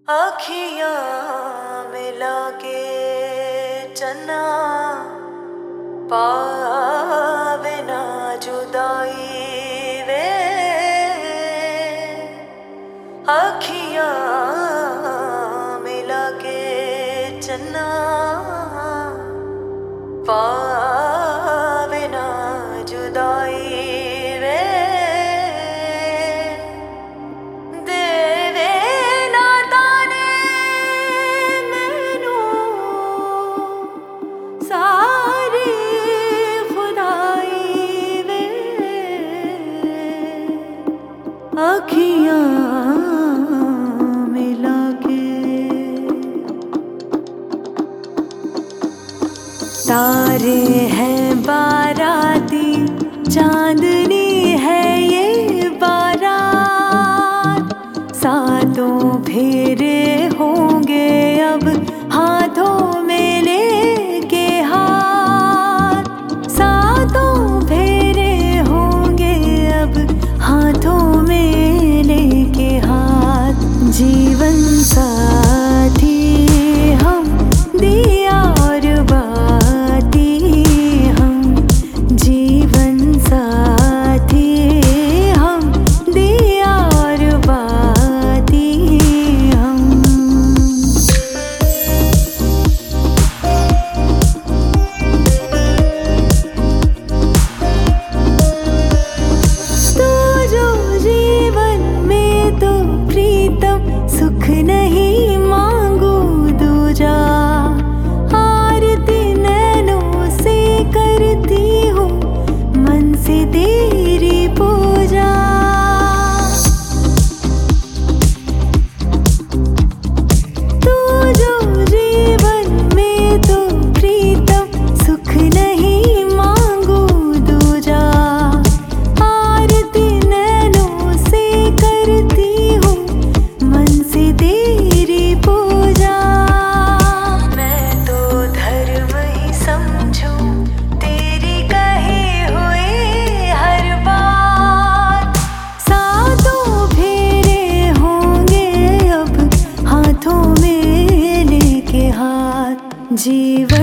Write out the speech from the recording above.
आँखियाँ मिला के चन्ना पावे ना जुदाई वे। आँखियाँ मिला के चन्ना पावे ना जुदाई वे। आँखियाँ मिला के तारे हैं बाराती, चांदनी है ये बारात। सातों फेरे होंगे अब हाथों में लेके हाथ। सातों फेरे होंगे अब हाथों में लेके हाथ। जीवन साथी हम दिया और बाती हम। जीवन साथी हम दिया और बाती हम। तो जो जीवन में तो प्रीतम सुख नहीं मांगू दूजा। आरती नैनों से करती हूँ मन से तेरी पूजा। तू जो जीवन में तो प्रीतम सुख नहीं मांगू दूजा। आरती नैनों से करती हूँ मन से तेरी पूजा। मैं तो धर्म ही समझूं तेरी कही हुई हर बात। सातों फेरे होंगे अब हाथों में लेके हाथ। जीवन